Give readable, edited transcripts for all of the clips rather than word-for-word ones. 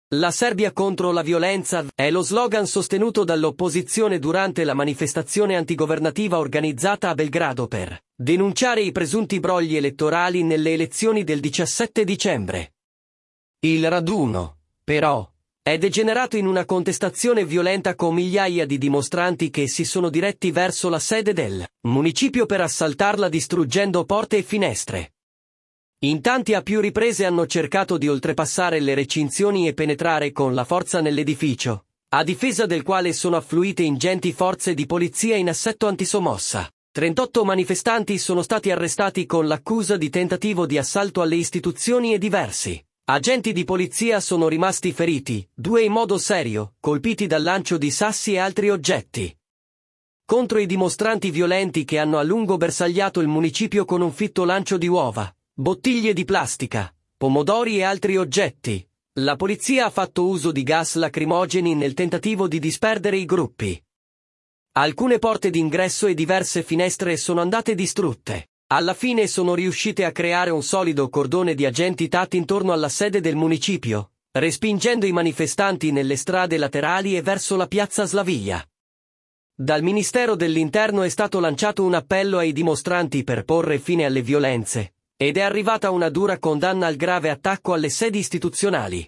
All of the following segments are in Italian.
La Serbia contro la violenza è lo slogan sostenuto dall'opposizione durante la manifestazione antigovernativa organizzata a Belgrado per denunciare i presunti brogli elettorali nelle elezioni del 17 dicembre. Il raduno, però, è degenerato in una contestazione violenta con migliaia di dimostranti che si sono diretti verso la sede del municipio per assaltarla distruggendo porte e finestre. In tanti a più riprese hanno cercato di oltrepassare le recinzioni e penetrare con la forza nell'edificio, a difesa del quale sono affluite ingenti forze di polizia in assetto antisommossa. 38 manifestanti sono stati arrestati con l'accusa di tentativo di assalto alle istituzioni e diversi agenti di polizia sono rimasti feriti, 2 in modo serio, colpiti dal lancio di sassi e altri oggetti. Contro i dimostranti violenti che hanno a lungo bersagliato il municipio con un fitto lancio di uova, bottiglie di plastica, pomodori e altri oggetti, la polizia ha fatto uso di gas lacrimogeni nel tentativo di disperdere i gruppi. Alcune porte d'ingresso e diverse finestre sono andate distrutte. Alla fine sono riuscite a creare un solido cordone di agenti tatti intorno alla sede del municipio, respingendo i manifestanti nelle strade laterali e verso la piazza Slavija. Dal Ministero dell'Interno è stato lanciato un appello ai dimostranti per porre fine alle violenze, ed è arrivata una dura condanna al grave attacco alle sedi istituzionali.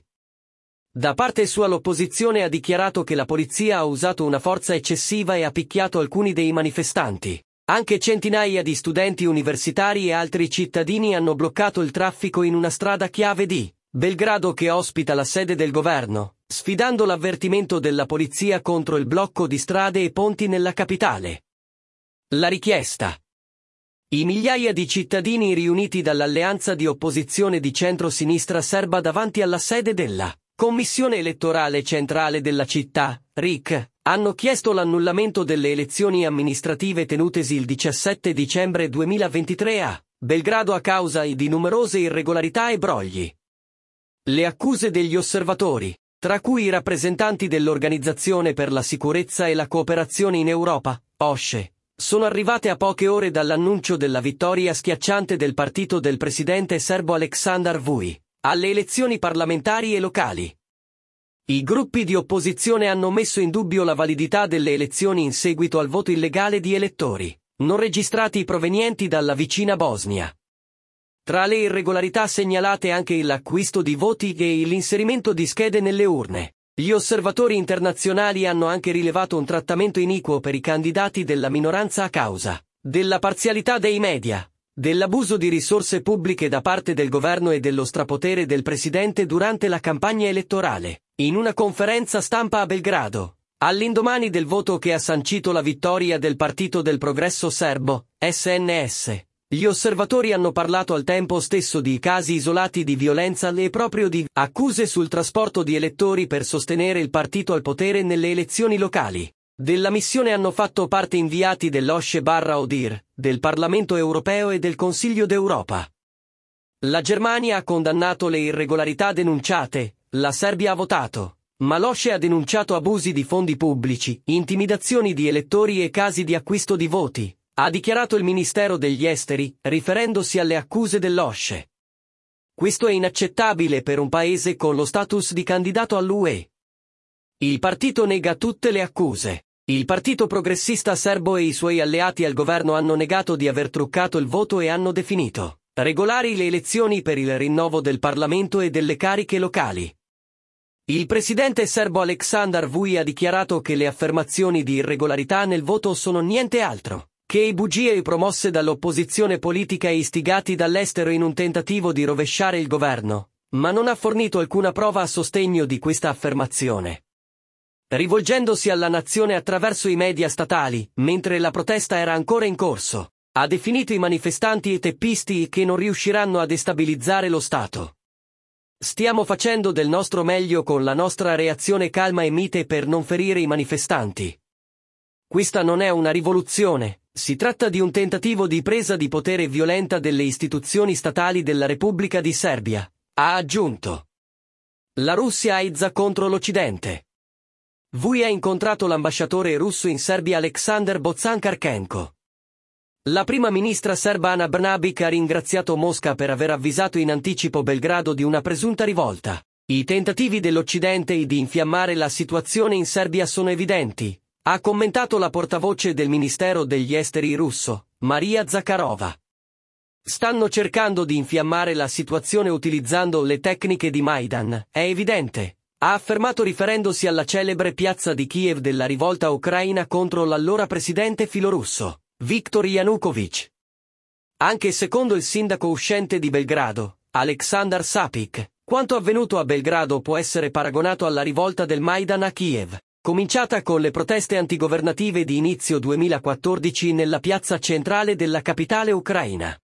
Da parte sua l'opposizione ha dichiarato che la polizia ha usato una forza eccessiva e ha picchiato alcuni dei manifestanti. Anche centinaia di studenti universitari e altri cittadini hanno bloccato il traffico in una strada chiave di Belgrado che ospita la sede del governo, sfidando l'avvertimento della polizia contro il blocco di strade e ponti nella capitale. La richiesta. I migliaia di cittadini riuniti dall'alleanza di opposizione di centro-sinistra serba davanti alla sede della Commissione elettorale centrale della città, RIC, hanno chiesto l'annullamento delle elezioni amministrative tenutesi il 17 dicembre 2023 a Belgrado a causa di numerose irregolarità e brogli. Le accuse degli osservatori, tra cui i rappresentanti dell'Organizzazione per la sicurezza e la cooperazione in Europa, OSCE, sono arrivate a poche ore dall'annuncio della vittoria schiacciante del partito del presidente serbo Aleksandar Vučić alle elezioni parlamentari e locali. I gruppi di opposizione hanno messo in dubbio la validità delle elezioni in seguito al voto illegale di elettori non registrati provenienti dalla vicina Bosnia. Tra le irregolarità segnalate anche l'acquisto di voti e l'inserimento di schede nelle urne. Gli osservatori internazionali hanno anche rilevato un trattamento iniquo per i candidati della minoranza a causa della parzialità dei media, dell'abuso di risorse pubbliche da parte del governo e dello strapotere del presidente durante la campagna elettorale. In una conferenza stampa a Belgrado, all'indomani del voto che ha sancito la vittoria del Partito del Progresso Serbo, SNS, gli osservatori hanno parlato al tempo stesso di casi isolati di violenza e proprio di accuse sul trasporto di elettori per sostenere il partito al potere nelle elezioni locali. Della missione hanno fatto parte inviati dell'OSCE/ODIHR, del Parlamento europeo e del Consiglio d'Europa. La Germania ha condannato le irregolarità denunciate, la Serbia ha votato, ma l'OSCE ha denunciato abusi di fondi pubblici, intimidazioni di elettori e casi di acquisto di voti, ha dichiarato il Ministero degli Esteri, riferendosi alle accuse dell'OSCE. Questo è inaccettabile per un paese con lo status di candidato all'UE. Il partito nega tutte le accuse. Il Partito Progressista Serbo e i suoi alleati al governo hanno negato di aver truccato il voto e hanno definito regolari le elezioni per il rinnovo del Parlamento e delle cariche locali. Il presidente serbo Aleksandar Vučić ha dichiarato che le affermazioni di irregolarità nel voto sono niente altro che bugie promosse dall'opposizione politica e istigati dall'estero in un tentativo di rovesciare il governo, ma non ha fornito alcuna prova a sostegno di questa affermazione. Rivolgendosi alla nazione attraverso i media statali, mentre la protesta era ancora in corso, ha definito i manifestanti teppisti che non riusciranno a destabilizzare lo Stato. Stiamo facendo del nostro meglio con la nostra reazione calma e mite per non ferire i manifestanti. Questa non è una rivoluzione, si tratta di un tentativo di presa di potere violenta delle istituzioni statali della Repubblica di Serbia, ha aggiunto. La Russia aizza contro l'Occidente. Vučić ha incontrato l'ambasciatore russo in Serbia Aleksandar Bocan-Karčenko. La prima ministra serba Ana Brnabić ha ringraziato Mosca per aver avvisato in anticipo Belgrado di una presunta rivolta. I tentativi dell'Occidente di infiammare la situazione in Serbia sono evidenti, ha commentato la portavoce del Ministero degli Esteri russo, Maria Zakharova. Stanno cercando di infiammare la situazione utilizzando le tecniche di Maidan, è evidente, ha affermato riferendosi alla celebre piazza di Kiev della rivolta ucraina contro l'allora presidente filorusso, Viktor Yanukovych. Anche secondo il sindaco uscente di Belgrado, Aleksandar Sapik, quanto avvenuto a Belgrado può essere paragonato alla rivolta del Maidan a Kiev, cominciata con le proteste antigovernative di inizio 2014 nella piazza centrale della capitale ucraina.